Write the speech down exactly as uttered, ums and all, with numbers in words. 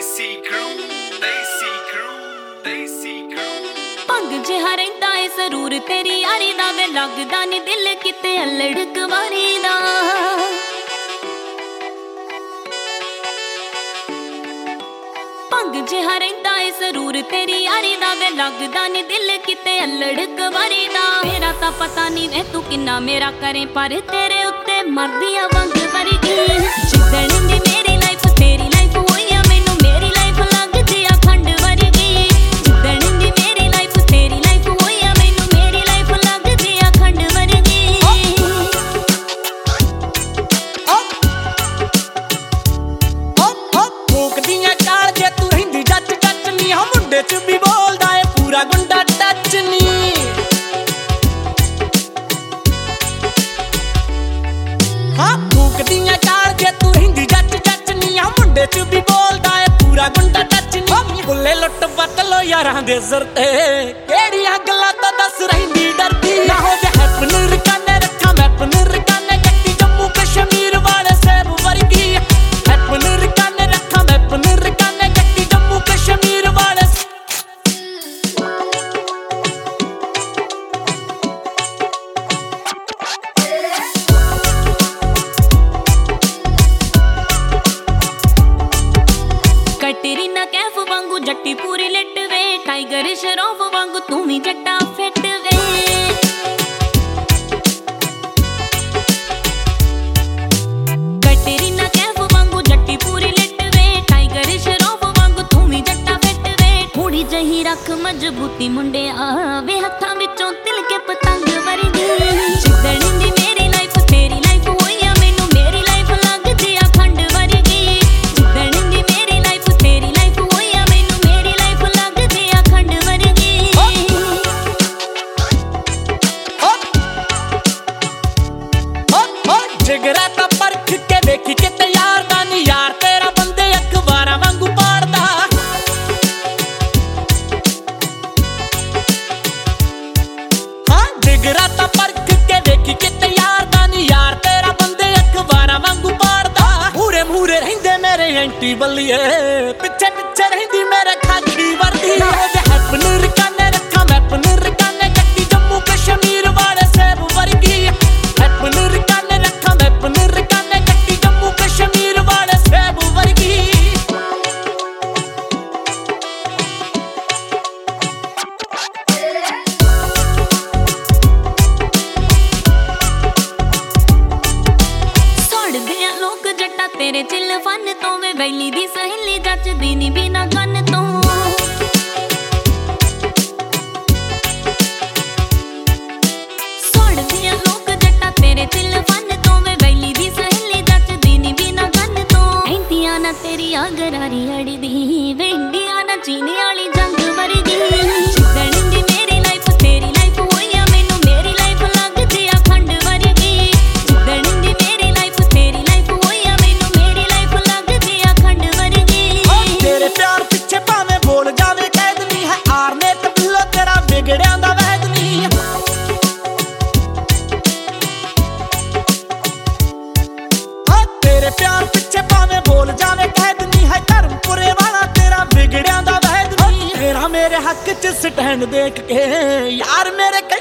देसी क्रू देसी क्रू देसी क्रू भंग जिहा रहिंदा ए जरूर तेरी यारी दा वे लगदा नी दिल किते अल्लड़ कवारी दा। भंग जिहा रहिंदा ए जरूर तेरी यारी दा वे लगदा नी दिल किते अल्लड़ कवारी दा। मेरा तां पता नी वे तू किन्ना मेरा करे पर तेरे उत्ते मरदी आ वंग वर्गी। जिद्दण दी मेरी लाइफ तेरी लाइफ होई आ मैनू मेरी लाइफ लगदी आ खंड वर्गी। जिद्दण दी मेरी लाइफ तेरी लाइफ होई आ मैनू मेरी लाइफ लगदी आ खंड वर्गी। फूकदियां चाल जे तू रहिंदी जच जच नी हां मुंडे च भी बोलदा ए पूरा गुंडा टच नी। हाँ फूकदियां चाल जे तू रहिंदी जच जच नी हां मुंडे च भी बोलदा ए पूरा गुंडा टच नी। बुल्ले लुट पत लो यारां दे सिर ते केड़ियां गल्लां तां दस रहिंदी डरदी। ना हो जे हैपन रकाने रखा मैपन रकाने कट्टी जम्मू कश्मीर वाले सेब वर्गी। हैपन रकाने रखा मैपन रकाने कट्टी जम्मू कश्मीर वाले। कटरीना कैफ वांगू जट्टी पूरी लिट वे टाइगर शरॉफ वांगू तू भी जट्टा फिट वे। कटरीना कैफ वांगू जट्टी पूरी लिट वे टाइगर शरॉफ वांगू तू भी जट्टा फिट वे। थोड़ी जही रख मजबूती मुंडे आवे हत्थां विचों तिल के पतंग वर्गी। जिद्दण दी मेरी लाइफ तेरी लाइफ होई आ मैनू मेरी लाइफ लगदी आ खंड वर्गी। जिद्दण दी मेरी लाइफ तेरी लाइफ होई आ मैनू मेरी लाइफ लगदी आ खंड वर्गी। जिगरा ता परख के देखी किते यार दा नी यार तेरा बंदे अखबारां वांगू पाड़दा। हाँ जिगरा ता परख के देखी किते यार दा नी यार तेरा बंदे अखबारां वांगू पाड़दा। मूरे मूरे रहिंदे मेरे एंटी बल्लिए पिछे पिछे रहिंदी मेरे खाकी वर्दी। ना हो जे हैपन रकाने रखा मैपन रकाने कट्टी जम्मू कश्मीर वाले सेब वर्गी। हैपन रकाने रखा मैपन रकाने कट्टी जम्मू कश्मीर वाले सेब वर्गी। सड़दे आ लोग जट्टा तेरे चिल फन तो वे वैली दी सहेली जचदी नी बिना गन तो। सड़दे आ लोग जट्टा तेरे चिल फन तो वे वैली दी सहेली जचदी नी बिना गन तो। ऐंदियां ना तेरी गरारी अड़दी वे इंडिया ना चीनी वाली जंग वर्गी। जिद्दण दी मेरी लाइफ तेरी लाइफ होई आ मैनू मेरी लाइफ लगदी आ खंड वर्गी। जिद्दण दी मेरी लाइफ तेरी लाइफ होई आ मैनू मेरी लाइफ लगदी आ खंड वर्गी। तेरे प्यार पिछे भावें बोल जावे कैद नी है आरने तबिलो तेरा बिगड़ियां दा वैद नी। हाँ तेरे प्यार पिछे भावें बोल जावे कैद नी है धर्मपुरे वाला तेरा बिगड़ियां दा वैद नी। तेरा मेरे हक च स्टैंड देख के यार मेरे